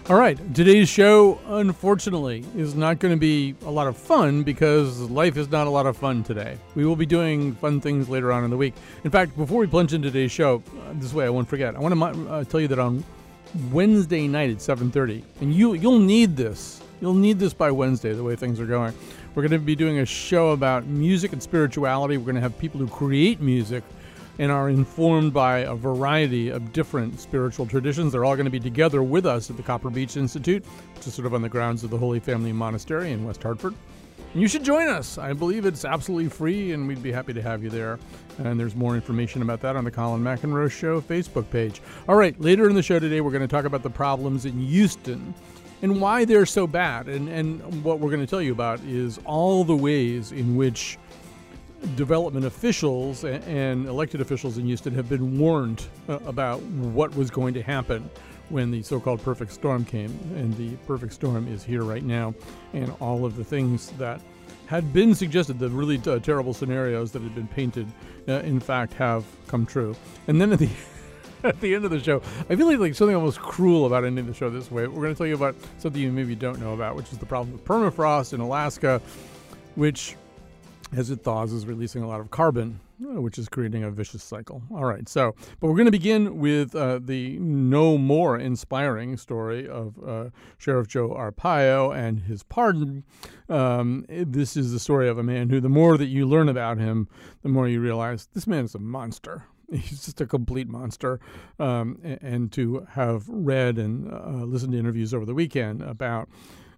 All right, today's show, unfortunately, is not going to be a lot of fun because life is not a lot of fun today. We will be doing fun things later on in the week. In fact, before we plunge into today's show, this way I won't forget, I want to tell you that on Wednesday night at 7:30, and you'll need this. You'll need this by Wednesday, the way things are going. We're going to be doing a show about music and spirituality. We're going to have people who create music and are informed by a variety of different spiritual traditions. They're all going to be together with us at the Copper Beech Institute, which is sort of on the grounds of the Holy Family Monastery in West Hartford. And you should join us. I believe it's absolutely free, and we'd be happy to have you there. And there's more information about that on the Colin McEnroe Show Facebook page. All right, later in the show today, we're going to talk about the problems in Houston and why they're so bad. And what we're going to tell you about is all the ways in which development officials and elected officials in Houston have been warned about what was going to happen when the so-called perfect storm came. And the perfect storm is here right now. And all of the things that had been suggested, the really terrible scenarios that had been painted, in fact, have come true. And then at the end of the show, I feel like something almost cruel about ending the show this way. We're going to tell you about something you maybe don't know about, which is the problem with permafrost in Alaska, which, as it thaws, is releasing a lot of carbon, which is creating a vicious cycle. All right, but we're going to begin with the no more inspiring story of Sheriff Joe Arpaio and his pardon. This is the story of a man who, the more that you learn about him, the more you realize this man is a monster. He's just a complete monster. And to have read and listened to interviews over the weekend about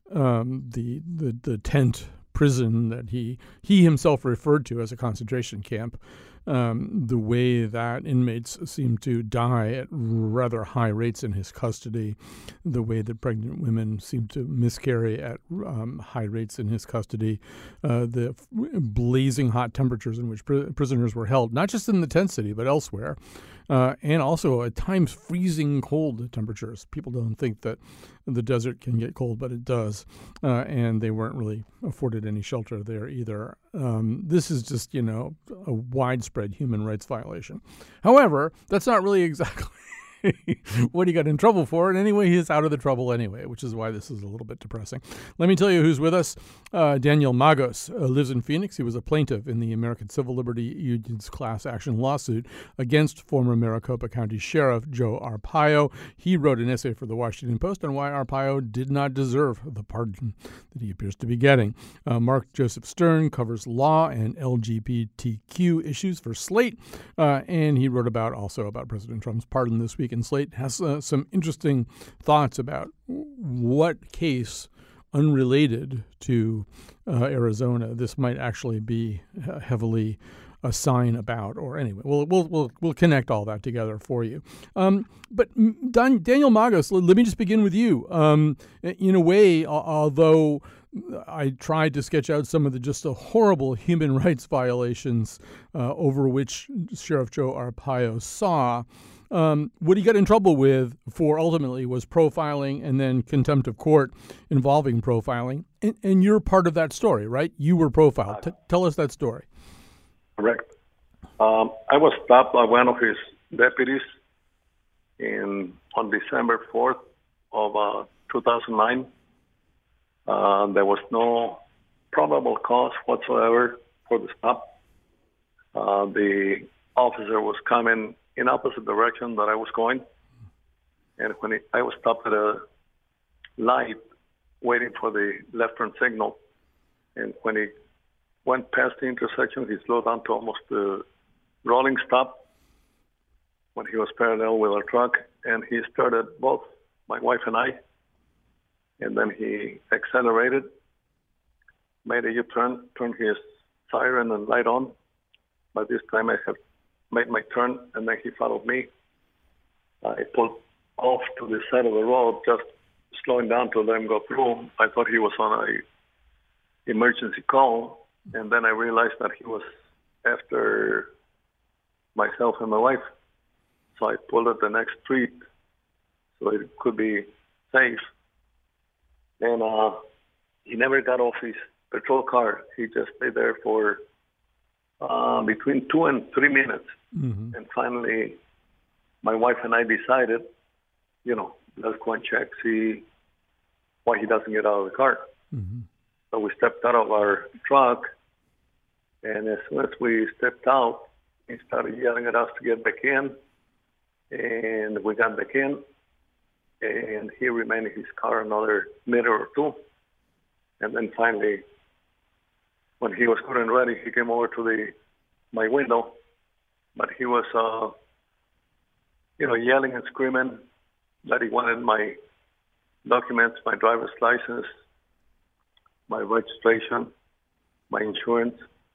the tent prison that he himself referred to as a concentration camp, the way that inmates seem to die at rather high rates in his custody, the way that pregnant women seem to miscarry at high rates in his custody, the blazing hot temperatures in which prisoners were held, not just in the tent city, but elsewhere. And also at times freezing cold temperatures. People don't think that the desert can get cold, but it does. And they weren't really afforded any shelter there either. This is just, a widespread human rights violation. However, that's not really exactly what he got in trouble for. And anyway, he's out of the trouble anyway, which is why this is a little bit depressing. Let me tell you who's with us. Daniel Magos lives in Phoenix. He was a plaintiff in the American Civil Liberty Union's class action lawsuit against former Maricopa County Sheriff Joe Arpaio. He wrote an essay for the Washington Post on why Arpaio did not deserve the pardon that he appears to be getting. Mark Joseph Stern covers law and LGBTQ issues for Slate, and he wrote also about President Trump's pardon this week. And Slate has some interesting thoughts about what case, unrelated to Arizona, this might actually be heavily a sign about. Or anyway, we'll connect all that together for you. But Daniel Magos, let me just begin with you. In a way, although I tried to sketch out some of the just horrible human rights violations over which Sheriff Joe Arpaio saw, what he got in trouble with for ultimately was profiling and then contempt of court involving profiling. And you're part of that story, right? You were profiled. Tell us that story. Correct. I was stopped by one of his deputies on December 4th of 2009. There was no probable cause whatsoever for the stop. The officer was coming in opposite direction that I was going. And when I was stopped at a light waiting for the left turn signal, and when he went past the intersection, he slowed down to almost a rolling stop when he was parallel with our truck, and he started both my wife and I, and then he accelerated, made a U-turn, turned his siren and light on. By this time I had made my turn, and then he followed me. I pulled off to the side of the road, just slowing down to let him go through. I thought he was on an emergency call, and then I realized that he was after myself and my wife. So I pulled at the next street so it could be safe. And he never got off his patrol car. He just stayed there for between 2 and 3 minutes. Mm-hmm. And finally, my wife and I decided, let's go and check, see why he doesn't get out of the car. Mm-hmm. So we stepped out of our truck, and as soon as we stepped out, he started yelling at us to get back in, and we got back in, and he remained in his car another minute or two, and then finally, when he was good and ready, he came over to my window, but he was, yelling and screaming that he wanted my documents, my driver's license, my registration, my insurance,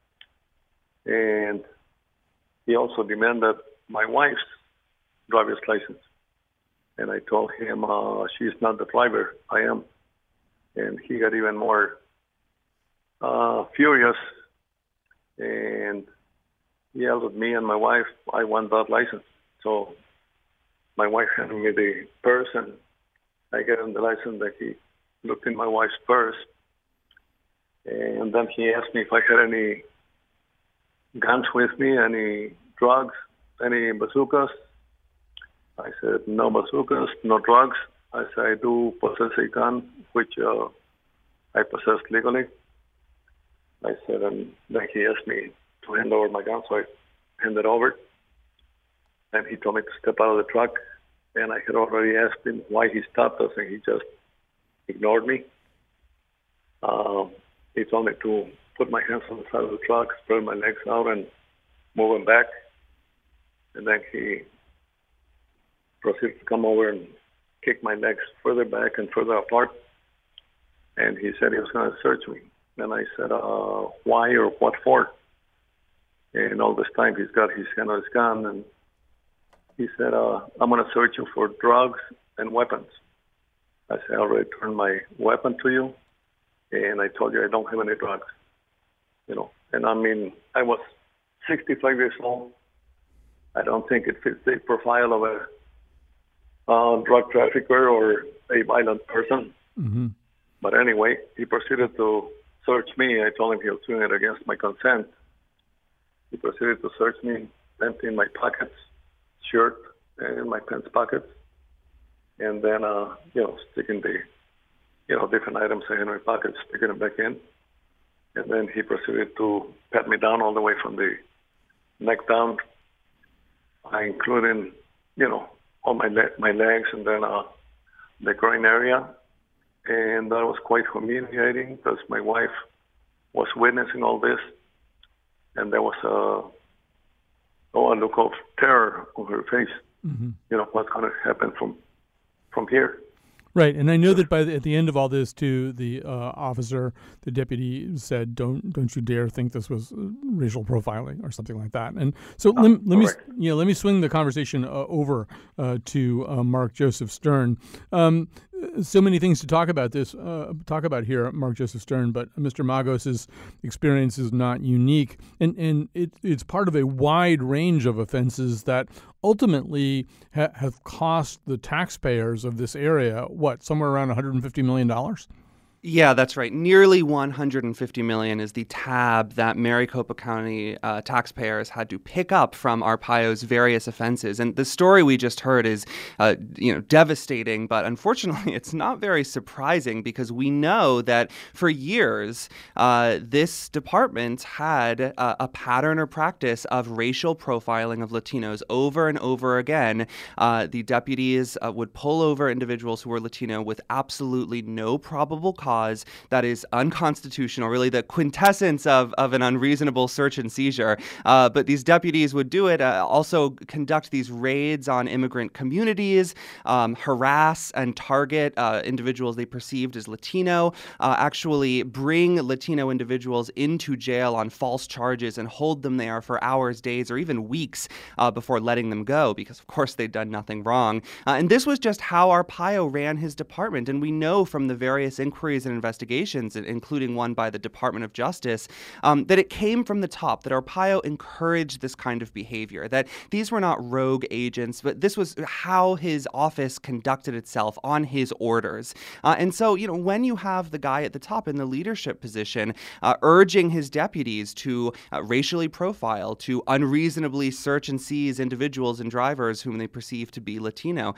and he also demanded my wife's driver's license. And I told him she's not the driver, I am. And he got even more furious and yelled at me and my wife, I want that license. So my wife handed me the purse, and I gave him the license. That he looked in my wife's purse, and then he asked me if I had any guns with me, any drugs, any bazookas. I said, no bazookas, no drugs. I said, I do possess a gun, which I possess legally. I said, and then he asked me to hand over my gun, so I handed over. And he told me to step out of the truck, and I had already asked him why he stopped us, and he just ignored me. He told me to put my hands on the side of the truck, spread my legs out, and move them back. And then he proceeded to come over and kick my legs further back and further apart. And he said he was going to search me. And I said, why or what for? And all this time he's got his hand on his gun, and he said, I'm going to search you for drugs and weapons. I said, I already turned my weapon to you, and I told you I don't have any drugs. And I mean, I was 65 years old. I don't think it fits the profile of a drug trafficker or a violent person. Mm-hmm. But anyway, he proceeded to search me. I told him he was doing it against my consent. He proceeded to search me, emptying my pockets, shirt, and my pants pockets, and then, sticking the, different items in my pockets, sticking them back in. And then he proceeded to pat me down all the way from the neck down, including, all my legs and then the groin area. And that was quite humiliating because my wife was witnessing all this, and there was a look of terror on her face. Mm-hmm. What's going to happen from here. Right, and I know that at the end of all this, too, the officer, the deputy, said, "Don't you dare think this was racial profiling or something like that." And so let me swing the conversation over to Mark Joseph Stern. So many things to talk about here, Mark Joseph Stern, but Mr. Magos's experience is not unique, and it's part of a wide range of offenses that ultimately have cost the taxpayers of this area, somewhere around $150 million? Yeah, that's right. Nearly $150 million is the tab that Maricopa County taxpayers had to pick up from Arpaio's various offenses. And the story we just heard is, devastating, but unfortunately, it's not very surprising because we know that for years, this department had a pattern or practice of racial profiling of Latinos over and over again. The deputies would pull over individuals who were Latino with absolutely no probable cause. That is unconstitutional, really the quintessence of an unreasonable search and seizure. But these deputies would do it, also conduct these raids on immigrant communities, harass and target individuals they perceived as Latino, actually bring Latino individuals into jail on false charges and hold them there for hours, days, or even weeks before letting them go because, of course, they'd done nothing wrong. And this was just how Arpaio ran his department. And we know from the various inquiries inquiries and investigations, including one by the Department of Justice, that it came from the top, that Arpaio encouraged this kind of behavior, that these were not rogue agents, but this was how his office conducted itself on his orders. And so, when you have the guy at the top in the leadership position urging his deputies to racially profile, to unreasonably search and seize individuals and drivers whom they perceive to be Latino,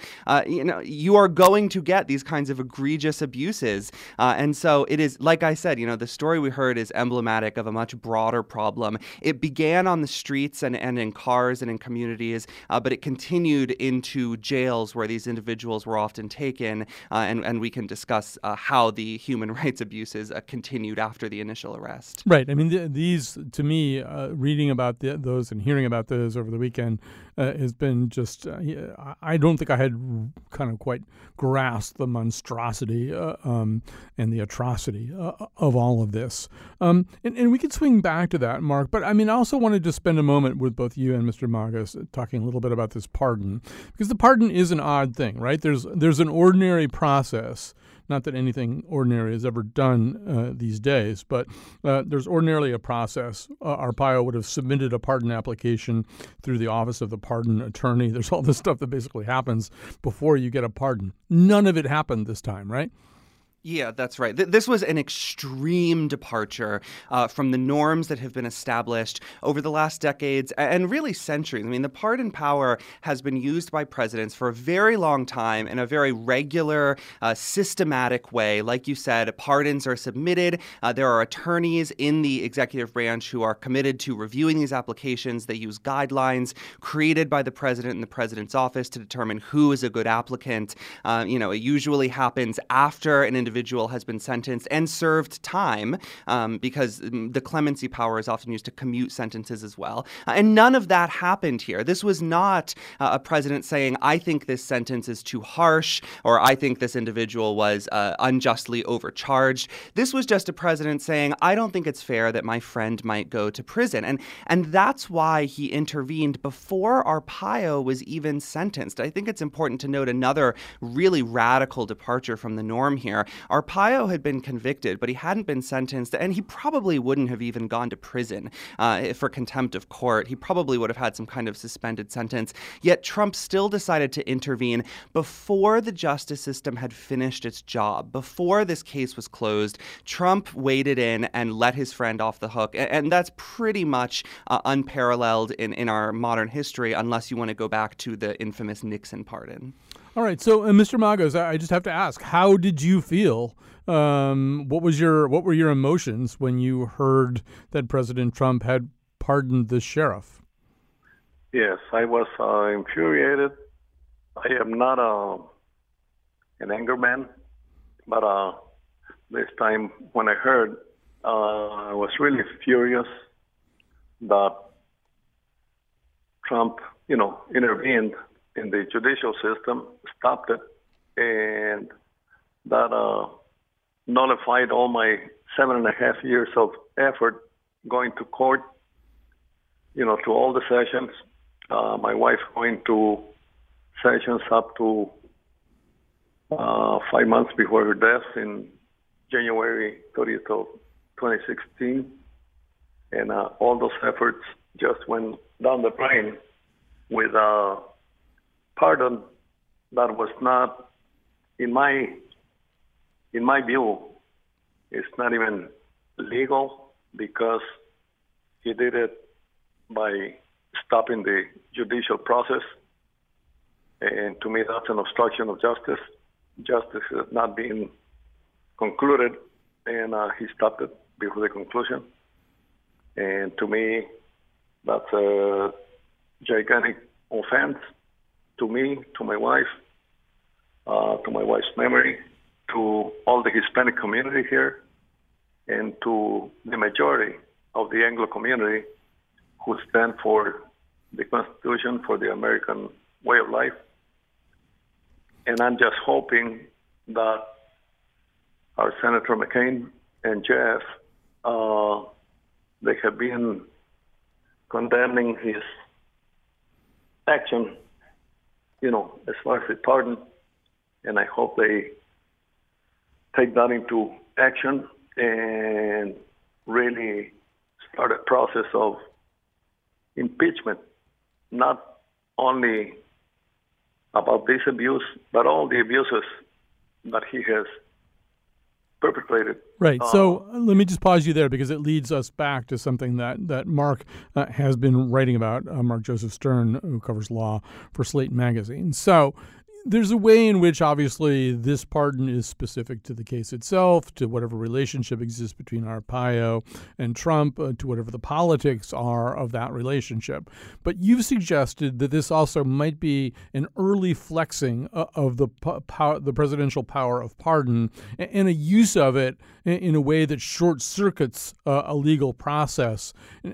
you are going to get these kinds of egregious abuses. And so it is, like I said, the story we heard is emblematic of a much broader problem. It began on the streets and in cars and in communities, but it continued into jails where these individuals were often taken, and we can discuss how the human rights abuses continued after the initial arrest. Right. I mean, these, to me, reading about those and hearing about those over the weekend has been just, I don't think I had kind of quite grasped the monstrosity and the atrocity of all of this. And we could swing back to that, Mark, but I mean, I also wanted to spend a moment with both you and Mr. Magas talking a little bit about this pardon, because the pardon is an odd thing, right? There's an ordinary process. Not that anything ordinary is ever done these days, but there's ordinarily a process. Arpaio would have submitted a pardon application through the Office of the Pardon Attorney. There's all this stuff that basically happens before you get a pardon. None of it happened this time, right? Yeah, that's right. This was an extreme departure from the norms that have been established over the last decades and really centuries. I mean, the pardon power has been used by presidents for a very long time in a very regular, systematic way. Like you said, pardons are submitted. There are attorneys in the executive branch who are committed to reviewing these applications. They use guidelines created by the president and the president's office to determine who is a good applicant. It usually happens after an individual has been sentenced and served time, because the clemency power is often used to commute sentences as well. And none of that happened here. This was not a president saying, I think this sentence is too harsh, or I think this individual was unjustly overcharged. This was just a president saying, I don't think it's fair that my friend might go to prison. And that's why he intervened before Arpaio was even sentenced. I think it's important to note another really radical departure from the norm here. Arpaio had been convicted, but he hadn't been sentenced, and he probably wouldn't have even gone to prison for contempt of court. He probably would have had some kind of suspended sentence. Yet Trump still decided to intervene before the justice system had finished its job. Before this case was closed, Trump waded in and let his friend off the hook. And that's pretty much unparalleled in our modern history, unless you want to go back to the infamous Nixon pardon. All right. So, Mr. Magas, I just have to ask, how did you feel? What were your emotions when you heard that President Trump had pardoned the sheriff? Yes, I was infuriated. I am not an anger man, but this time when I heard, I was really furious that Trump, intervened in the judicial system, stopped it, and that nullified all my 7.5 years of effort going to court, to all the sessions. My wife going to sessions up to 5 months before her death in January 30th of 2016. And all those efforts just went down the drain with a pardon that was not, in my view, it's not even legal, because he did it by stopping the judicial process. And to me, that's an obstruction of justice. Justice is not being concluded, and he stopped it before the conclusion. And to me, that's a gigantic offense to me, to my wife, to my wife's memory, to all the Hispanic community here, and to the majority of the Anglo community who stand for the Constitution, for the American way of life. And I'm just hoping that our Senator McCain and Jeff, they have been condemning his action, as far as the pardon, and I hope they take that into action and really start a process of impeachment, not only about this abuse, but all the abuses that he has perpetrated. Right. So let me just pause you there because it leads us back to something that Mark has been writing about, Mark Joseph Stern, who covers law for Slate Magazine. So there's a way in which, obviously, this pardon is specific to the case itself, to whatever relationship exists between Arpaio and Trump, to whatever the politics are of that relationship. But you've suggested that this also might be an early flexing of the presidential power of pardon and a use of it in a way that short circuits a legal process,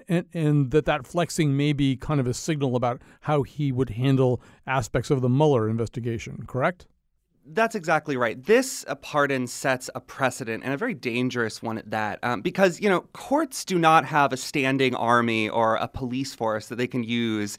and that flexing may be kind of a signal about how he would handle aspects of the Mueller investigation, correct? That's exactly right. This pardon sets a precedent, and a very dangerous one at that, because, courts do not have a standing army or a police force that they can use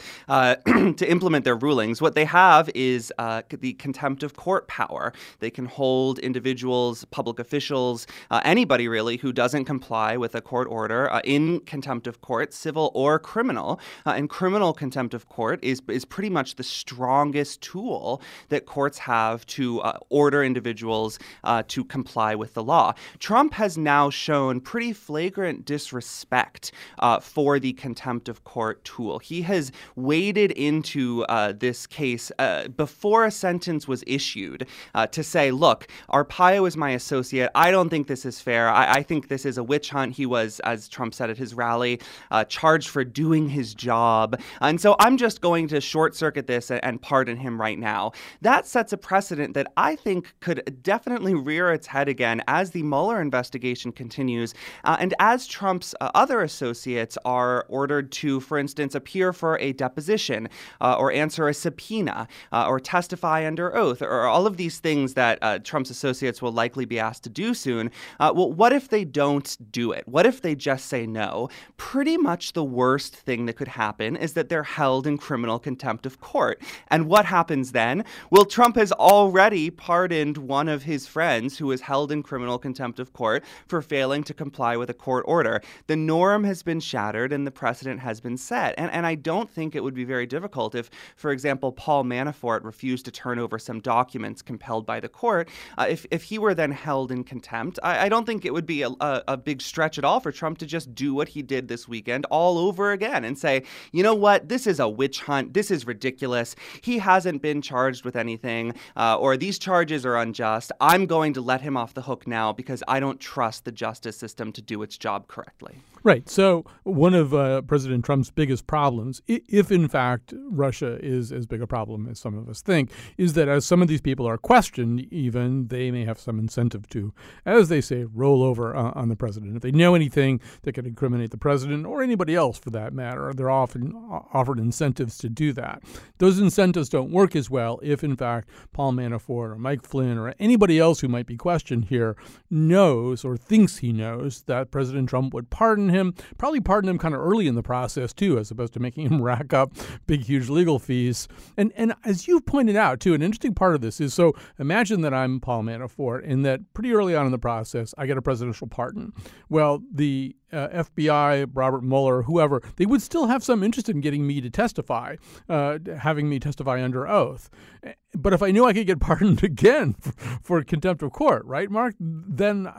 to implement their rulings. What they have is the contempt of court power. They can hold individuals, public officials, anybody really who doesn't comply with a court order in contempt of court, civil or criminal. And criminal contempt of court is pretty much the strongest tool that courts have to order individuals to comply with the law. Trump has now shown pretty flagrant disrespect for the contempt of court tool. He has waded into this case before a sentence was issued to say, look, Arpaio is my associate. I don't think this is fair. I think this is a witch hunt. He was, as Trump said at his rally, charged for doing his job. And so I'm just going to short circuit this and pardon him right now. That sets a precedent that I think could definitely rear its head again as the Mueller investigation continues, and as Trump's other associates are ordered to, for instance, appear for a deposition or answer a subpoena or testify under oath, or all of these things that Trump's associates will likely be asked to do soon. Well, what if they don't do it? What if they just say no? Pretty much the worst thing that could happen is that they're held in criminal contempt of court. And what happens then? Well, Trump has already pardoned one of his friends who was held in criminal contempt of court for failing to comply with a court order. The norm has been shattered and the precedent has been set. And I don't think it would be very difficult if, for example, Paul Manafort refused to turn over some documents compelled by the court. If he were then held in contempt, I don't think it would be a big stretch at all for Trump to just do what he did this weekend all over again and say, you know what, this is a witch hunt. This is ridiculous. He hasn't been charged with anything, or these charges are unjust. I'm going to let him off the hook now because I don't trust the justice system to do its job correctly. Right. So one of President Trump's biggest problems, if in fact Russia is as big a problem as some of us think, is that as some of these people are questioned, even they may have some incentive to, as they say, roll over on the president. If they know anything that could incriminate the president or anybody else for that matter, they're often offered incentives to do that. Those incentives don't work as well if in fact Paul Manafort or Mike Flynn or anybody else who might be questioned here knows or thinks he knows that President Trump would pardon him, probably pardon him kind of early in the process too, as opposed to making him rack up big, huge legal fees. And as you pointed out too, an interesting part of this is, so imagine that I'm Paul Manafort and that pretty early on in the process, I get a presidential pardon. Well, the FBI, Robert Mueller, whoever, they would still have some interest in getting me to testify, having me testify under oath. But if I knew I could get pardoned again for contempt of court, right, Mark, then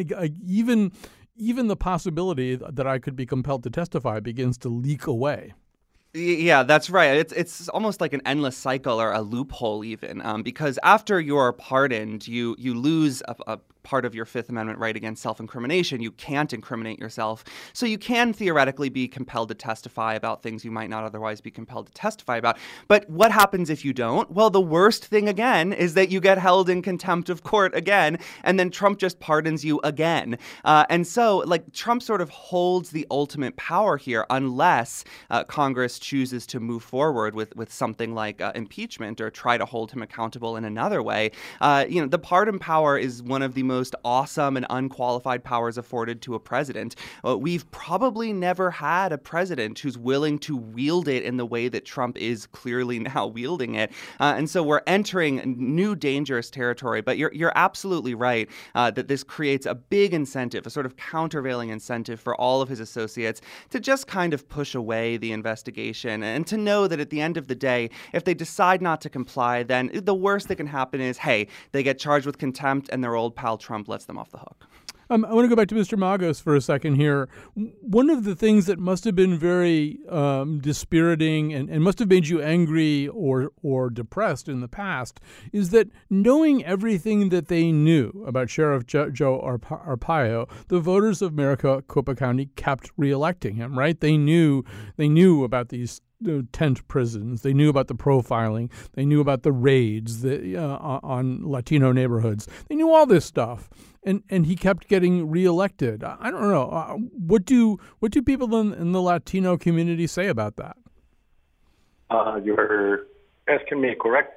even the possibility that I could be compelled to testify begins to leak away. Yeah, that's right. It's almost like an endless cycle or a loophole even, because after you're pardoned, you lose a part of your Fifth Amendment right against self-incrimination. You can't incriminate yourself. So you can theoretically be compelled to testify about things you might not otherwise be compelled to testify about. But what happens if you don't? Well, the worst thing again is that you get held in contempt of court again, and then Trump just pardons you again. And so, Trump sort of holds the ultimate power here unless Congress chooses to move forward with something like impeachment or try to hold him accountable in another way. The pardon power is one of the most most awesome and unqualified powers afforded to a president. We've probably never had a president who's willing to wield it in the way that Trump is clearly now wielding it. And so we're entering new dangerous territory. But you're absolutely right that this creates a big incentive, a sort of countervailing incentive for all of his associates to just kind of push away the investigation and to know that at the end of the day, if they decide not to comply, then the worst that can happen is, hey, they get charged with contempt and their old pal Trump lets them off the hook. I want to go back to Mr. Magos for a second here. One of the things that must have been very dispiriting and must have made you angry or depressed in the past is that knowing everything that they knew about Sheriff Joe Arpaio, the voters of Maricopa County kept reelecting him, right? They knew about these tent prisons. They knew about the profiling. They knew about the raids on Latino neighborhoods. They knew all this stuff. And he kept getting reelected. I don't know. What do people in the Latino community say about that? You're asking me, correct?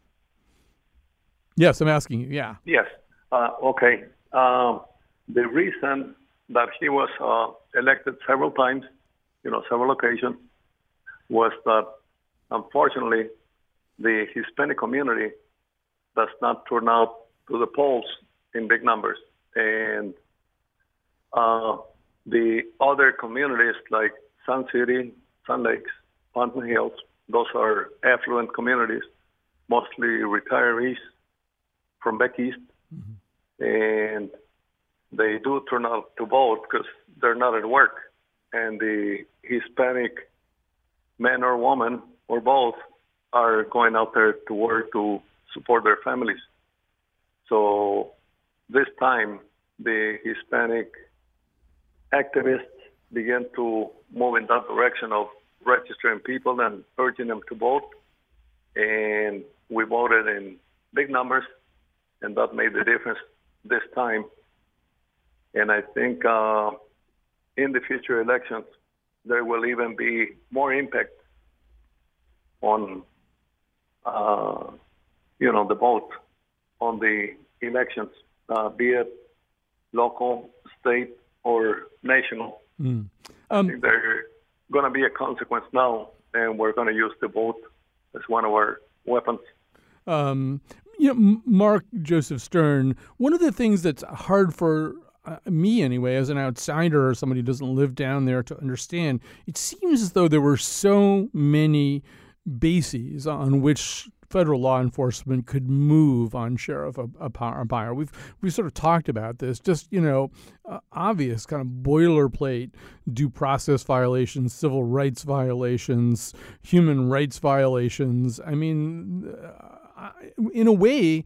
Yes, I'm asking you. Yeah. Yes. Okay. The reason that he was elected several times, several occasions, was that unfortunately the Hispanic community does not turn out to the polls in big numbers. And the other communities like Sun City, Sun Lakes, Fountain Hills, those are affluent communities, mostly retirees from back east. Mm-hmm. And they do turn out to vote because they're not at work. And the Hispanic men or women or both are going out there to work to support their families. So this time, the Hispanic activists began to move in that direction of registering people and urging them to vote. And we voted in big numbers, and that made the difference this time. And I think in the future elections, there will even be more impact on, the vote on the elections, be it local, state, or national. I think there's going to be a consequence now, and we're going to use the vote as one of our weapons. Mark Joseph Stern, one of the things that's hard for me anyway, as an outsider or somebody who doesn't live down there to understand, it seems as though there were so many bases on which federal law enforcement could move on Sheriff Arpaio. We've sort of talked about this, just, obvious kind of boilerplate due process violations, civil rights violations, human rights violations. I mean, in a way,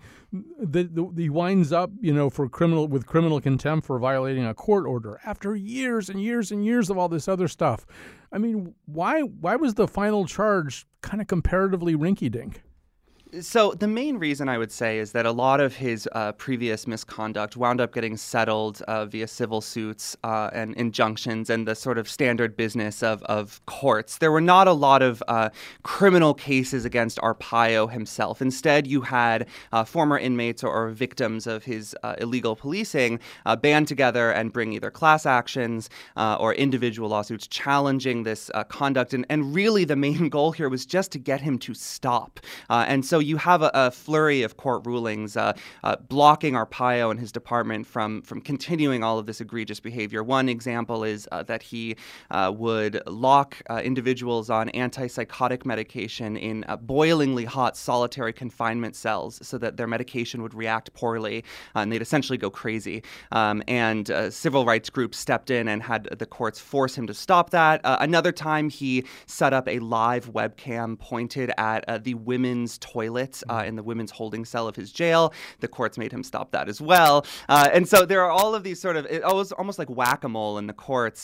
he winds up, with criminal contempt for violating a court order after years and years and years of all this other stuff. I mean, why was the final charge kind of comparatively rinky-dink? So the main reason I would say is that a lot of his previous misconduct wound up getting settled via civil suits and injunctions and the sort of standard business of courts. There were not a lot of criminal cases against Arpaio himself. Instead, you had former inmates or victims of his illegal policing band together and bring either class actions or individual lawsuits challenging this conduct. And really the main goal here was just to get him to stop. And so you have a flurry of court rulings blocking Arpaio and his department from continuing all of this egregious behavior. One example is that he would lock individuals on antipsychotic medication in boilingly hot solitary confinement cells so that their medication would react poorly and they'd essentially go crazy. And civil rights groups stepped in and had the courts force him to stop that. Another time he set up a live webcam pointed at the women's toilets in the women's holding cell of his jail. The courts made him stop that as well. And so there are all of these sort of, it was almost like whack-a-mole in the courts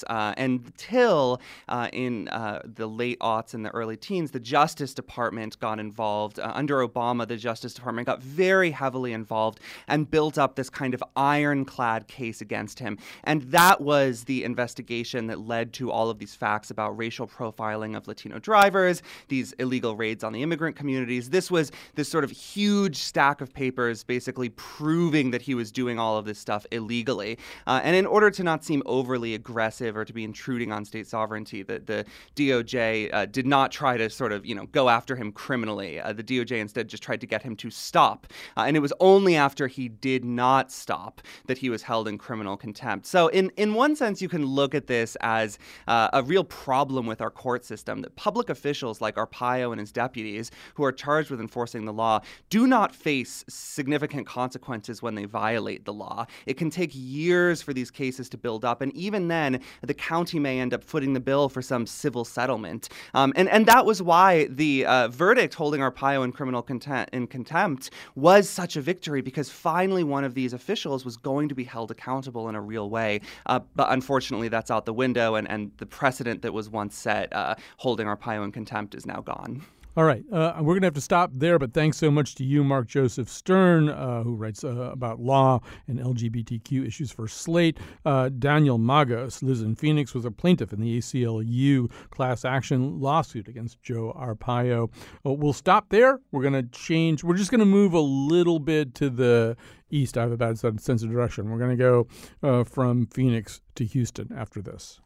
until in the late aughts and the early teens, the Justice Department got involved. Under Obama, the Justice Department got very heavily involved and built up this kind of ironclad case against him. And that was the investigation that led to all of these facts about racial profiling of Latino drivers, these illegal raids on the immigrant communities. This was this sort of huge stack of papers basically proving that he was doing all of this stuff illegally. And in order to not seem overly aggressive or to be intruding on state sovereignty, the DOJ did not try to sort of, go after him criminally. The DOJ instead just tried to get him to stop. And it was only after he did not stop that he was held in criminal contempt. So in one sense, you can look at this as a real problem with our court system, that public officials like Arpaio and his deputies, who are charged with enforcing the law, do not face significant consequences when they violate the law. It can take years for these cases to build up, and even then, the county may end up footing the bill for some civil settlement. And that was why the verdict holding Arpaio in criminal contempt was such a victory, because finally one of these officials was going to be held accountable in a real way. But unfortunately, that's out the window, and the precedent that was once set holding Arpaio in contempt is now gone. All right. We're going to have to stop there, but thanks so much to you, Mark Joseph Stern, who writes about law and LGBTQ issues for Slate. Daniel Magos lives in Phoenix, was a plaintiff in the ACLU class action lawsuit against Joe Arpaio. We'll stop there. We're going to change. We're just going to move a little bit to the east. I have a bad sense of direction. We're going to go from Phoenix to Houston after this.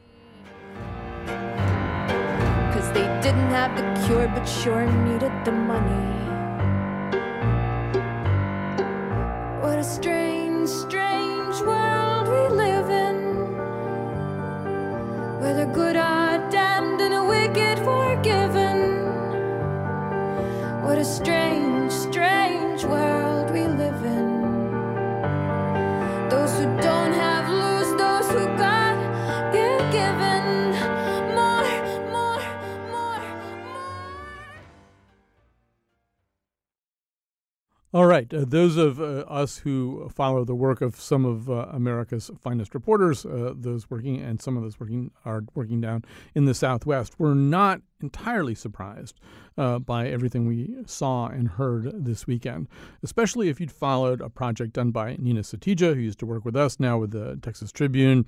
'Cause they didn't have the cure, but sure needed the money. What a strange, strange world we live in, where the good are damned and the wicked forgiven. What a strange, strange world we live in. Those who don't have lose, those who got get given. All right. Those of us who follow the work of some of America's finest reporters, those working and some of those are working down in the Southwest, were not entirely surprised by everything we saw and heard this weekend, especially if you'd followed a project done by Nina Satija, who used to work with us, now with the Texas Tribune,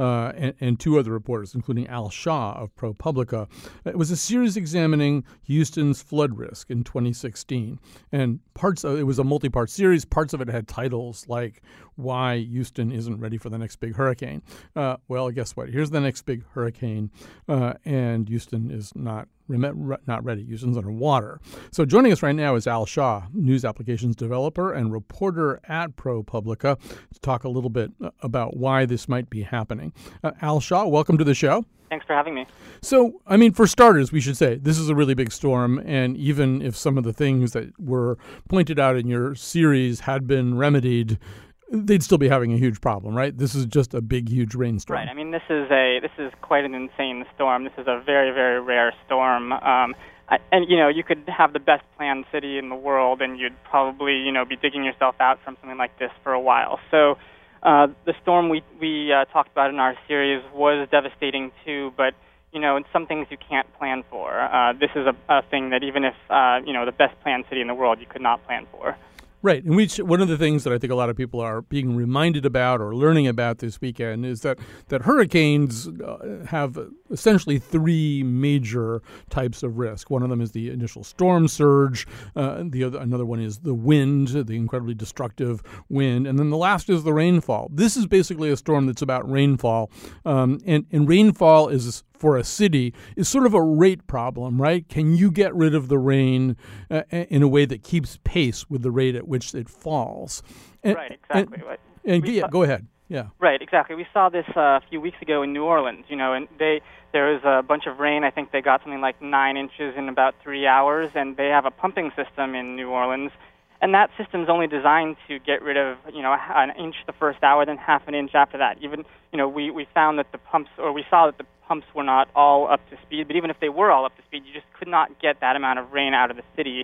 and two other reporters, including Al Shaw of ProPublica. It was a series examining Houston's flood risk in 2016, and it was a multi-part series. Parts of it had titles like "Why Houston Isn't Ready for the Next Big Hurricane." Well, guess what? Here's the next big hurricane, and Houston is not ready. Houston's underwater. So joining us right now is Al Shaw, news applications developer and reporter at ProPublica, to talk a little bit about why this might be happening. Al Shaw, welcome to the show. Thanks for having me. So, for starters, we should say this is a really big storm, and even if some of the things that were pointed out in your series had been remedied, they'd still be having a huge problem, right? This is just a big, huge rainstorm. Right. This is quite an insane storm. This is a very, very rare storm. And you could have the best planned city in the world, and you'd probably, be digging yourself out from something like this for a while. So the storm we talked about in our series was devastating too, but some things you can't plan for. This is a thing that even if the best planned city in the world, you could not plan for. Right. And one of the things that I think a lot of people are being reminded about or learning about this weekend is that hurricanes have essentially three major types of risk. One of them is the initial storm surge. Another one is the wind, the incredibly destructive wind. And then the last is the rainfall. This is basically a storm that's about rainfall. And rainfall is, for a city, is sort of a rate problem, right? Can you get rid of the rain in a way that keeps pace with the rate at which it falls? Right, exactly. Go ahead. Yeah. Right, exactly. We saw this a few weeks ago in New Orleans, and there was a bunch of rain. I think they got something like 9 inches in about 3 hours, and they have a pumping system in New Orleans. And that system's only designed to get rid of, an inch the first hour, then half an inch after that. Even, we found that we saw that the pumps were not all up to speed, but even if they were all up to speed, you just could not get that amount of rain out of the city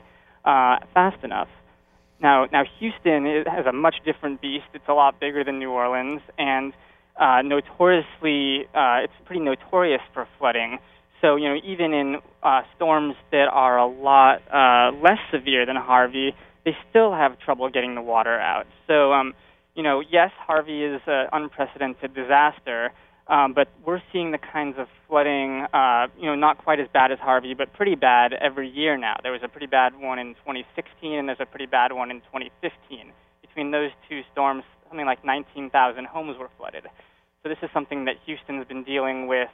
fast enough. Now Houston has a much different beast. It's a lot bigger than New Orleans, and notoriously, it's pretty notorious for flooding. So, even in storms that are a lot less severe than Harvey, they still have trouble getting the water out. So, yes, Harvey is an unprecedented disaster, But we're seeing the kinds of flooding, not quite as bad as Harvey, but pretty bad every year now. There was a pretty bad one in 2016, and there's a pretty bad one in 2015. Between those two storms, something like 19,000 homes were flooded. So this is something that Houston's been dealing with,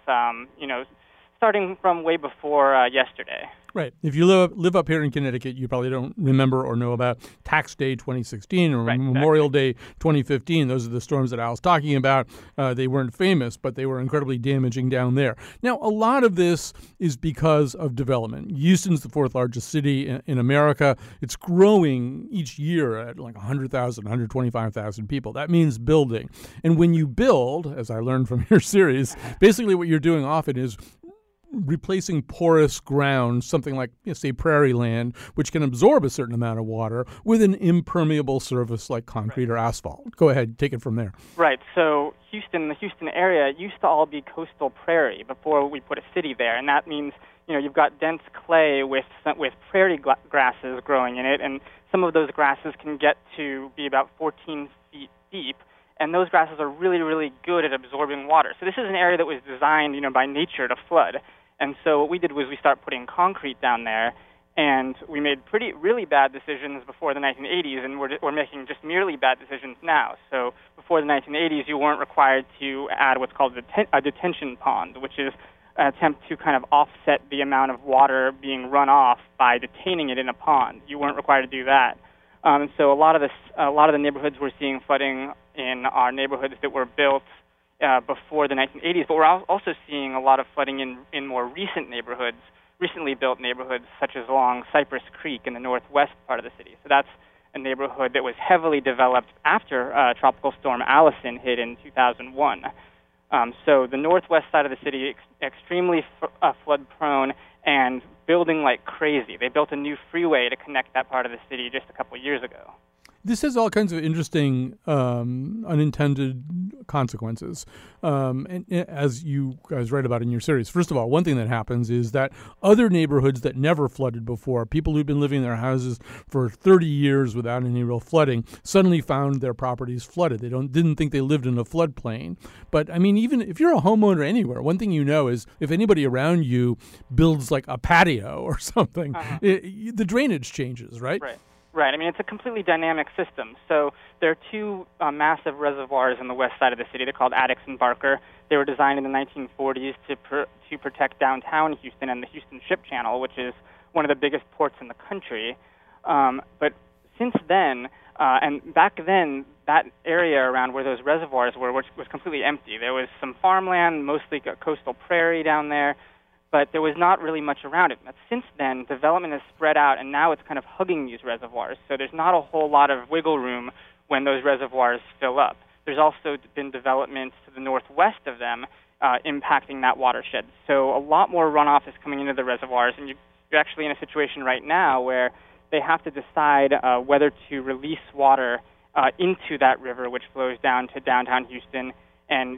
starting from way before yesterday. Right. If you live up here in Connecticut, you probably don't remember or know about Tax Day 2016 or Memorial Day 2015. Those are the storms that Al's talking about. They weren't famous, but they were incredibly damaging down there. Now, a lot of this is because of development. Houston's the fourth largest city in America. It's growing each year at like 100,000, 125,000 people. That means building. And when you build, as I learned from your series, basically what you're doing often is replacing porous ground, something like, say, prairie land, which can absorb a certain amount of water, with an impermeable surface like concrete or asphalt. Go ahead, take it from there. Right. So the Houston area used to all be coastal prairie before we put a city there, and that means you've got dense clay with prairie grasses growing in it, and some of those grasses can get to be about 14 feet deep. And those grasses are really, really good at absorbing water. So this is an area that was designed, by nature to flood. And so what we did was we started putting concrete down there, and we made really bad decisions before the 1980s, and we're making just merely bad decisions now. So before the 1980s, you weren't required to add what's called a detention pond, which is an attempt to kind of offset the amount of water being run off by detaining it in a pond. You weren't required to do that. And so a lot of the neighborhoods we're seeing flooding in are neighborhoods that were built before the 1980s, but we're also seeing a lot of flooding in more recently built neighborhoods, such as along Cypress Creek in the northwest part of the city. So that's a neighborhood that was heavily developed after Tropical Storm Allison hit in 2001. So the northwest side of the city, extremely flood-prone and building like crazy. They built a new freeway to connect that part of the city just a couple of years ago. This has all kinds of interesting unintended consequences, and as you guys write about in your series. First of all, one thing that happens is that other neighborhoods that never flooded before, people who've been living in their houses for 30 years without any real flooding, suddenly found their properties flooded. They didn't think they lived in a floodplain. But, I mean, even if you're a homeowner anywhere, one thing you know is if anybody around you builds like a patio or something, the drainage changes, right? Right. I mean, it's a completely dynamic system. So there are two massive reservoirs on the west side of the city. They're called Addicks and Barker. They were designed in the 1940s to protect downtown Houston and the Houston Ship Channel, which is one of the biggest ports in the country. But since then, and back then, that area around where those reservoirs were was completely empty. There was some farmland, mostly coastal prairie down there, but there was not really much around it. But since then, development has spread out, and now it's kind of hugging these reservoirs. So there's not a whole lot of wiggle room when those reservoirs fill up. There's also been development to the northwest of them impacting that watershed. So a lot more runoff is coming into the reservoirs, and you're actually in a situation right now where they have to decide whether to release water into that river, which flows down to downtown Houston. And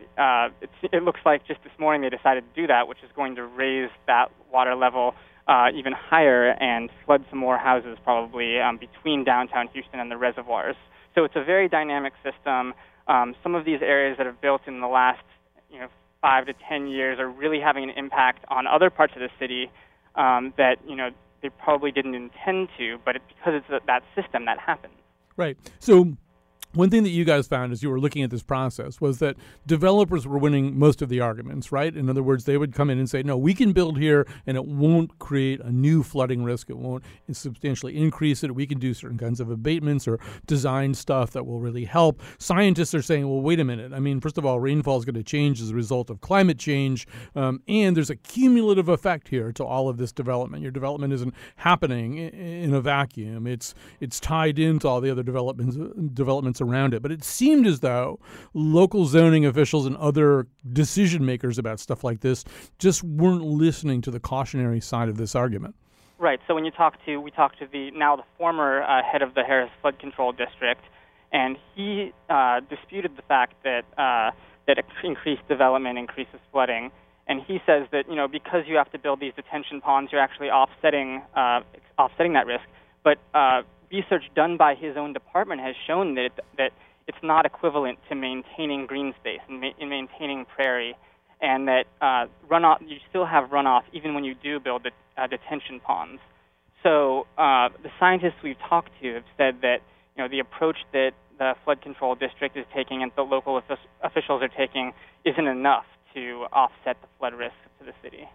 it looks like just this morning they decided to do that, which is going to raise that water level even higher and flood some more houses probably between downtown Houston and the reservoirs. So it's a very dynamic system. Some of these areas that have built in the last 5 to 10 years are really having an impact on other parts of the city that they probably didn't intend to, but it's because it's that system that happens. Right. So one thing that you guys found as you were looking at this process was that developers were winning most of the arguments, right? In other words, they would come in and say, no, we can build here and it won't create a new flooding risk. It won't substantially increase it. We can do certain kinds of abatements or design stuff that will really help. Scientists are saying, well, wait a minute. I mean, first of all, rainfall is going to change as a result of climate change. And there's a cumulative effect here to all of this development. Your development isn't happening in a vacuum. It's tied into all the other developments around it. But it seemed as though local zoning officials and other decision makers about stuff like this just weren't listening to the cautionary side of this argument. Right. So when we talked to the former head of the Harris Flood Control District, and he disputed the fact that increased development increases flooding. And he says that because you have to build these detention ponds, you're actually offsetting that risk. But research done by his own department has shown that it's not equivalent to maintaining green space and maintaining prairie, and that runoff, you still have runoff even when you do build detention ponds. So the scientists we've talked to have said that the approach that the flood control district is taking and the local officials are taking isn't enough to offset the flood risks to the city.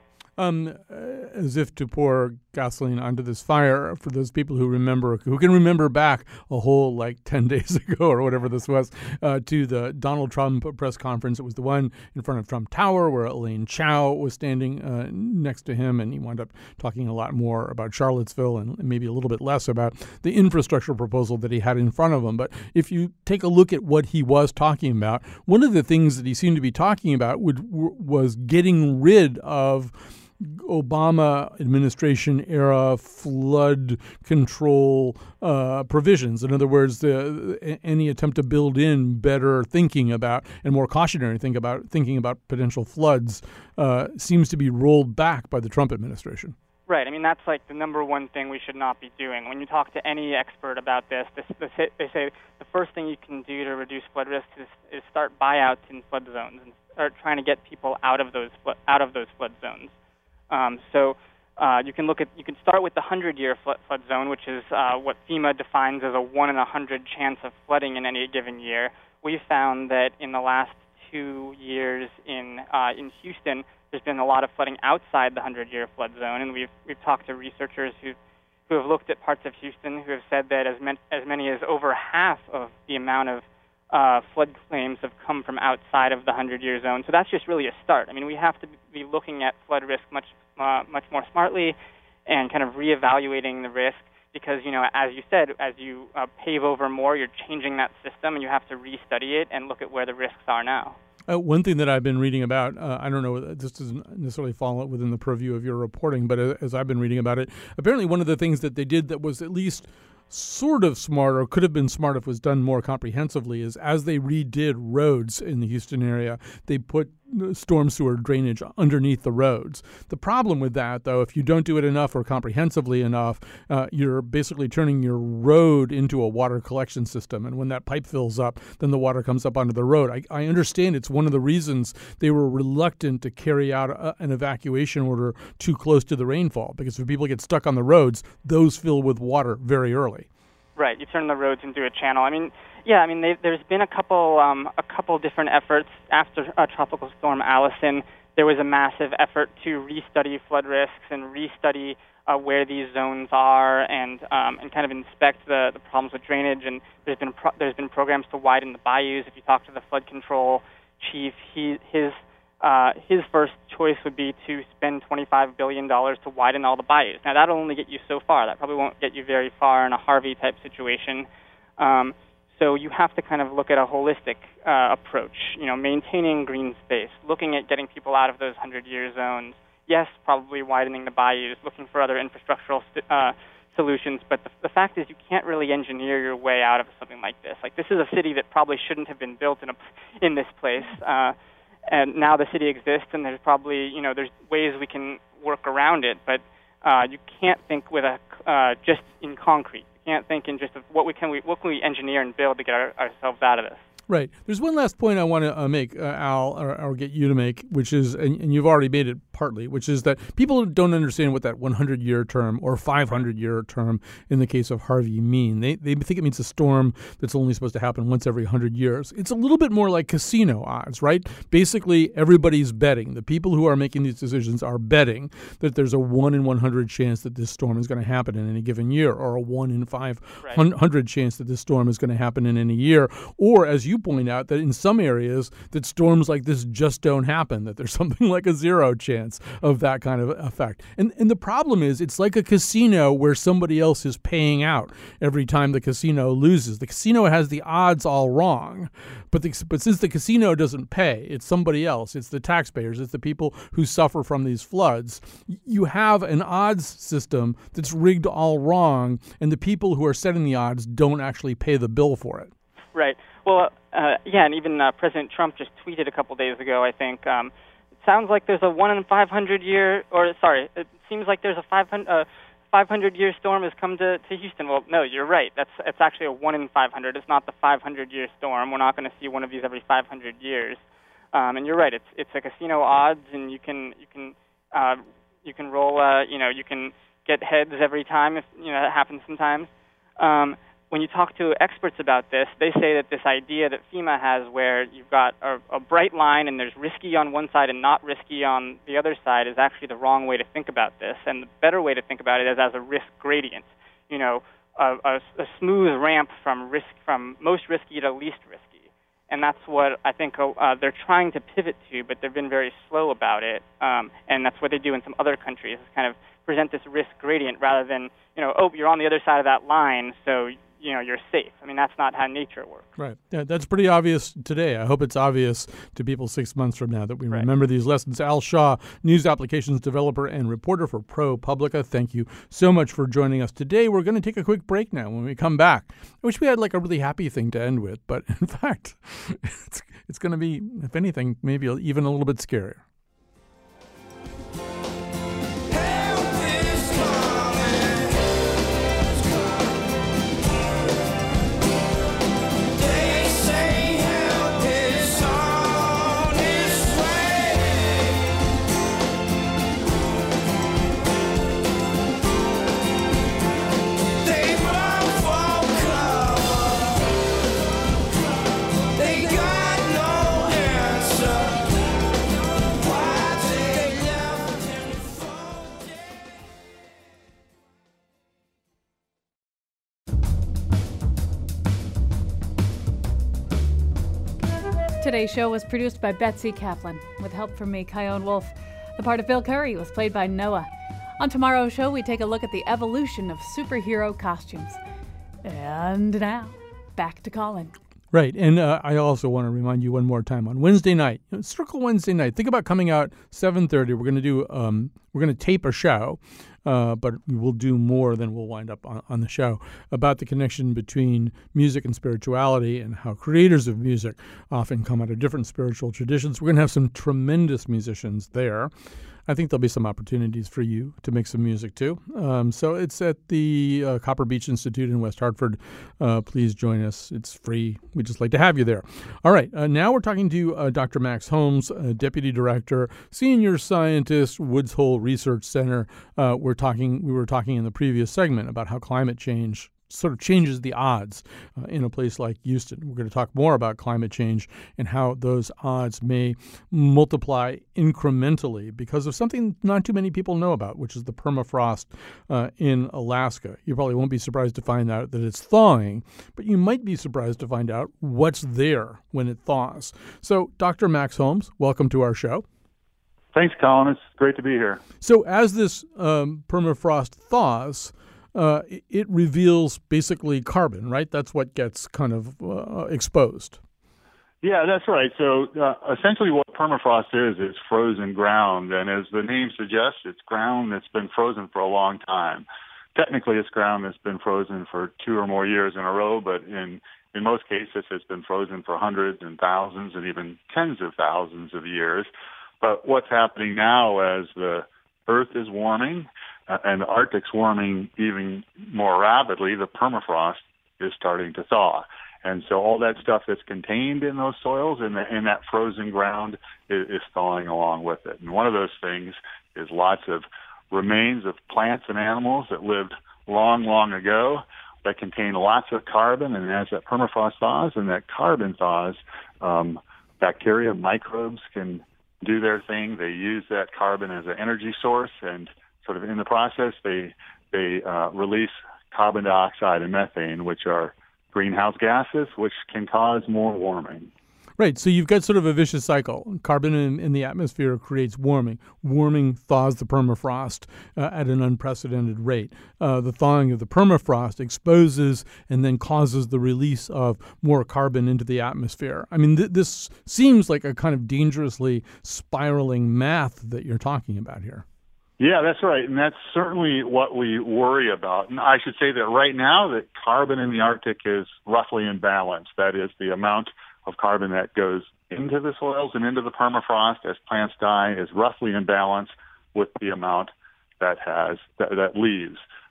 As if to pour gasoline onto this fire, for those people who can remember back a whole 10 days ago or whatever this was, to the Donald Trump press conference. It was the one in front of Trump Tower where Elaine Chao was standing next to him, and he wound up talking a lot more about Charlottesville and maybe a little bit less about the infrastructure proposal that he had in front of him. But if you take a look at what he was talking about, one of the things that he seemed to be talking about was getting rid of Obama administration era flood control provisions. In other words, any attempt to build in better thinking about and more cautionary thinking about potential floods seems to be rolled back by the Trump administration. Right. I mean, that's the number one thing we should not be doing. When you talk to any expert about this, they say the first thing you can do to reduce flood risks is start buyouts in flood zones and start trying to get people out of those flood zones. So you can start with the 100-year flood zone, which is what FEMA defines as a 1 in 100 chance of flooding in any given year. We found that in the last 2 years in Houston, there's been a lot of flooding outside the 100-year flood zone, and we've talked to researchers who have looked at parts of Houston who have said that as many as over half of the amount of flood claims have come from outside of the 100-year zone. So that's just really a start. I mean, we have to be looking at flood risk much more smartly and kind of reevaluating the risk because, as you said, as you pave over more, you're changing that system and you have to restudy it and look at where the risks are now. One thing that I've been reading about, I don't know, this doesn't necessarily fall within the purview of your reporting, but as I've been reading about it, apparently one of the things that they did that was at least sort of smart, or could have been smart if it was done more comprehensively, is as they redid roads in the Houston area, they put storm sewer drainage underneath the roads. The problem with that, though, if you don't do it enough or comprehensively enough, you're basically turning your road into a water collection system. And when that pipe fills up, then the water comes up onto the road. I understand it's one of the reasons they were reluctant to carry out an evacuation order too close to the rainfall, because if people get stuck on the roads, those fill with water very early. Right, you turn the roads into a channel. There's been a couple different efforts after Tropical Storm Allison. There was a massive effort to restudy flood risks and restudy where these zones are and kind of inspect the problems with drainage. And there's been programs to widen the bayous. If you talk to the flood control chief, his first choice would be to spend $25 billion to widen all the bayous. Now, that'll only get you so far. That probably won't get you very far in a Harvey-type situation. So you have to kind of look at a holistic approach, maintaining green space, looking at getting people out of those 100-year zones. Yes, probably widening the bayous, looking for other infrastructural solutions. But the fact is you can't really engineer your way out of something like this. This is a city that probably shouldn't have been built in this place. And now the city exists, and there's probably, there's ways we can work around it, but you can't think with just in concrete. You can't think in just what can we engineer and build to get ourselves out of this. Right. There's one last point I want to make, Al, or get you to make, which is, and you've already made it partly, which is that people don't understand what that 100-year term or 500-year term in the case of Harvey mean. They think it means a storm that's only supposed to happen once every 100 years. It's a little bit more like casino odds, right? Basically, everybody's betting. The people who are making these decisions are betting that there's a 1 in 100 chance that this storm is going to happen in any given year, or a 1 in 500 chance that this storm is going to happen in any year, or as you point out, that in some areas that storms like this just don't happen, that there's something like a 0 chance of that kind of effect. And the problem is it's like a casino where somebody else is paying out every time the casino loses. The casino has the odds all wrong, but since the casino doesn't pay, it's somebody else. It's the taxpayers. It's the people who suffer from these floods. You have an odds system that's rigged all wrong, and the people who are setting the odds don't actually pay the bill for it. Right. Well, and even President Trump just tweeted a couple days ago, I think, it sounds like there's a 1 in 500 year, it seems like there's a 500-year storm has come to Houston. Well, no, you're right. It's actually a 1 in 500. It's not the 500-year storm. We're not going to see one of these every 500 years. And you're right. It's a casino odds, and you can roll. You can get heads every time if that happens sometimes. When you talk to experts about this, they say that this idea that FEMA has where you've got a bright line and there's risky on one side and not risky on the other side is actually the wrong way to think about this. And the better way to think about it is as a risk gradient. A smooth ramp from most risky to least risky. And that's what I think they're trying to pivot to, but they've been very slow about it. And that's what they do in some other countries, is kind of present this risk gradient rather than, you're on the other side of that line, so you're safe. I mean, that's not how nature works. Right. Yeah, that's pretty obvious today. I hope it's obvious to people 6 months from now that we remember these lessons. Al Shaw, news applications developer and reporter for ProPublica, thank you so much for joining us today. We're going to take a quick break now. When we come back, I wish we had like a really happy thing to end with, but in fact, it's going to be, if anything, maybe even a little bit scarier. Today's show was produced by Betsy Kaplan, with help from me, Kyone Wolf. The part of Bill Curry was played by Noah. On tomorrow's show, we take a look at the evolution of superhero costumes. And now, back to Colin. Right, and I also want to remind you one more time on Wednesday night, Circle Wednesday night. Think about coming out 7:30. We're going to tape a show, but we'll do more than we'll wind up on the show about the connection between music and spirituality and how creators of music often come out of different spiritual traditions. We're going to have some tremendous musicians there. I think there'll be some opportunities for you to make some music too. So it's at the Copper Beech Institute in West Hartford. Please join us. It's free. We'd just like to have you there. All right. Now we're talking to Dr. Max Holmes, Deputy Director, Senior Scientist, Woods Hole Research Center. We were talking in the previous segment about how climate change sort of changes the odds in a place like Houston. We're going to talk more about climate change and how those odds may multiply incrementally because of something not too many people know about, which is the permafrost in Alaska. You probably won't be surprised to find out that it's thawing, but you might be surprised to find out what's there when it thaws. So, Dr. Max Holmes, welcome to our show. Thanks, Colin. It's great to be here. So as this permafrost thaws, it reveals basically carbon, right? That's what gets kind of exposed. Yeah, that's right. So essentially what permafrost is frozen ground. And as the name suggests, it's ground that's been frozen for a long time. Technically, it's ground that's been frozen for 2 or more years in a row, but in most cases, it's been frozen for hundreds and thousands and even tens of thousands of years. But what's happening now as the Earth is warming, and the Arctic's warming even more rapidly, the permafrost is starting to thaw. And so all that stuff that's contained in those soils and in that frozen ground is thawing along with it. And one of those things is lots of remains of plants and animals that lived long, long ago that contain lots of carbon. And as that permafrost thaws and that carbon thaws, bacteria, microbes can do their thing. They use that carbon as an energy source, and sort of in the process, they release carbon dioxide and methane, which are greenhouse gases, which can cause more warming. Right. So you've got sort of a vicious cycle. Carbon in the atmosphere creates warming. Warming thaws the permafrost at an unprecedented rate. The thawing of the permafrost exposes and then causes the release of more carbon into the atmosphere. I mean, this seems like a kind of dangerously spiraling math that you're talking about here. Yeah, that's right. And that's certainly what we worry about. And I should say that right now that carbon in the Arctic is roughly in balance. That is, the amount of carbon that goes into the soils and into the permafrost as plants die is roughly in balance with the amount that leaves.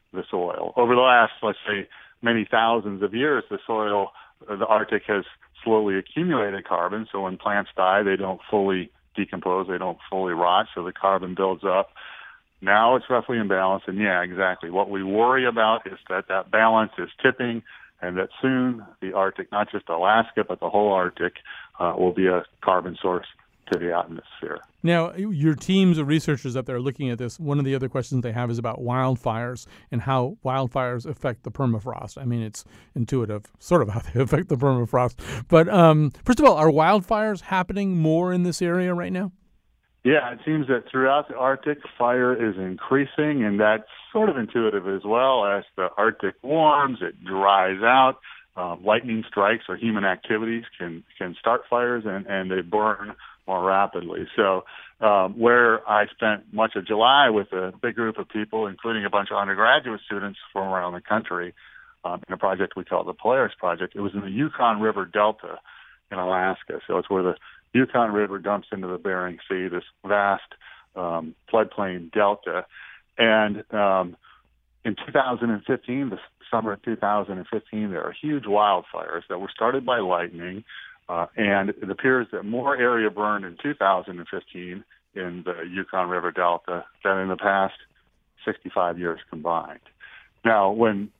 the soil. Over the last, let's say, many thousands of years, the Arctic has slowly accumulated carbon. So when plants die, they don't fully decompose, they don't fully rot, so the carbon builds up. Now it's roughly in balance, and yeah, exactly. What we worry about is that balance is tipping, and that soon the Arctic, not just Alaska, but the whole Arctic, will be a carbon source to the atmosphere. Now, your teams of researchers up there are looking at this. One of the other questions they have is about wildfires and how wildfires affect the permafrost. I mean, it's intuitive, sort of how they affect the permafrost. But first of all, are wildfires happening more in this area right now? Yeah, it seems that throughout the Arctic, fire is increasing, and that's sort of intuitive as well. As the Arctic warms, it dries out. Lightning strikes or human activities can start fires, and they burn more rapidly. So where I spent much of July with a big group of people, including a bunch of undergraduate students from around the country, in a project we call the Polaris Project, it was in the Yukon River Delta in Alaska. So it's where the Yukon River dumps into the Bering Sea, this vast floodplain delta. And in 2015, the summer of 2015, there are huge wildfires that were started by lightning. And it appears that more area burned in 2015 in the Yukon River Delta than in the past 65 years combined. Now, when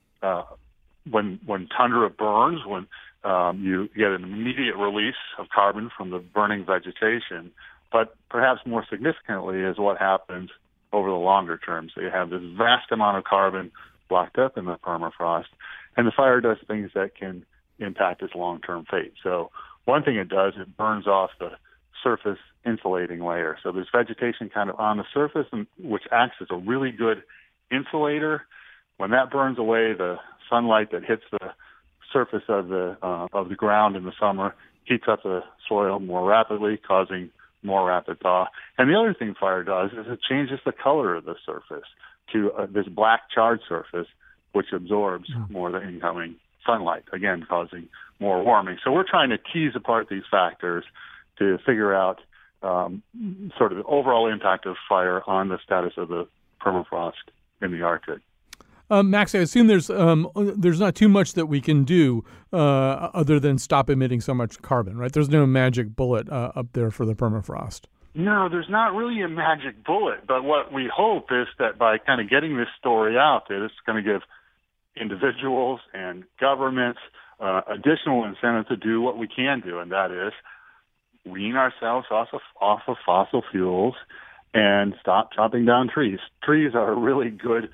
tundra burns, when you get an immediate release of carbon from the burning vegetation, but perhaps more significantly is what happens over the longer term. So you have this vast amount of carbon locked up in the permafrost, and the fire does things that can impact its long-term fate. So one thing it does, it burns off the surface insulating layer. So there's vegetation kind of on the surface, which acts as a really good insulator. When that burns away, the sunlight that hits the surface of the ground in the summer heats up the soil more rapidly, causing more rapid thaw. And the other thing fire does is it changes the color of the surface to this black charred surface, which absorbs more of the incoming sunlight, again causing more warming. So we're trying to tease apart these factors to figure out sort of the overall impact of fire on the status of the permafrost in the Arctic. Max, I assume there's not too much that we can do other than stop emitting so much carbon, right? There's no magic bullet up there for the permafrost. No, there's not really a magic bullet, but what we hope is that by kind of getting this story out there, it's going to give individuals and governments additional incentive to do what we can do, and that is wean ourselves off of fossil fuels and stop chopping down trees. Trees are a really good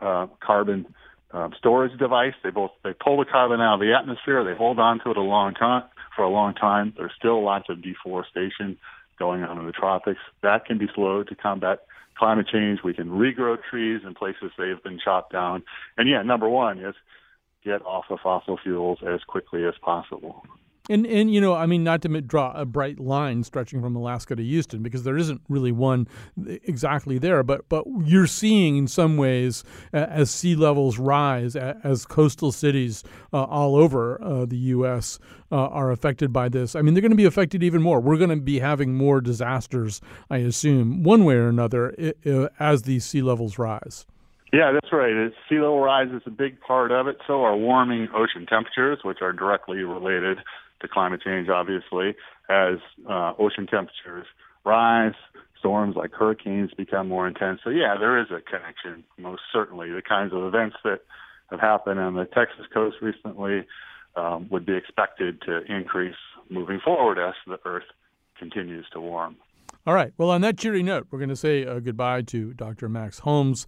carbon storage device. They pull the carbon out of the atmosphere. They hold on to it for a long time. There's still lots of deforestation going on in the tropics. That can be slowed to combat climate change. We can regrow trees in places they've been chopped down. And yeah, number one is get off of fossil fuels as quickly as possible. And you know, I mean, not to draw a bright line stretching from Alaska to Houston, because there isn't really one exactly there, but you're seeing in some ways as sea levels rise, as coastal cities all over the U.S. Are affected by this. I mean, they're going to be affected even more. We're going to be having more disasters, I assume, one way or another, as these sea levels rise. Yeah, that's right. Sea level rise is a big part of it. So are warming ocean temperatures, which are directly related to climate change, obviously. As ocean temperatures rise, storms like hurricanes become more intense. So, yeah, there is a connection, most certainly. The kinds of events that have happened on the Texas coast recently would be expected to increase moving forward as the Earth continues to warm. All right. Well, on that cheery note, we're going to say goodbye to Dr. Max Holmes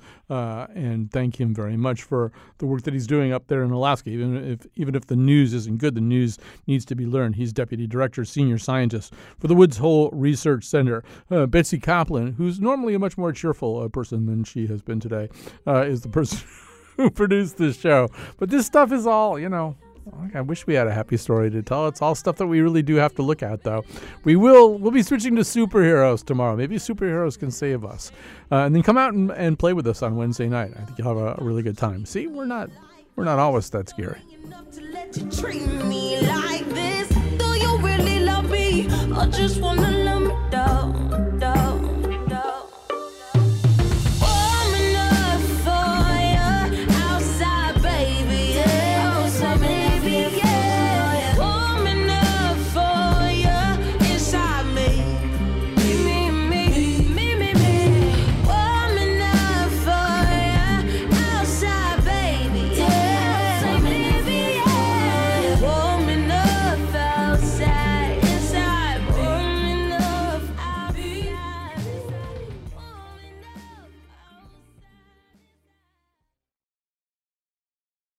and thank him very much for the work that he's doing up there in Alaska. Even if the news isn't good, the news needs to be learned. He's Deputy Director, Senior Scientist for the Woods Hole Research Center. Betsy Kaplan, who's normally a much more cheerful person than she has been today, is the person who produced this show. But this stuff is all, you know, I wish we had a happy story to tell. It's all stuff that we really do have to look at, though. We'll be switching to superheroes tomorrow. Maybe superheroes can save us. And then come out and play with us on Wednesday night. I think you'll have a really good time. See, we're not always that scary. Treat me like this. Do you really love me? I just wanna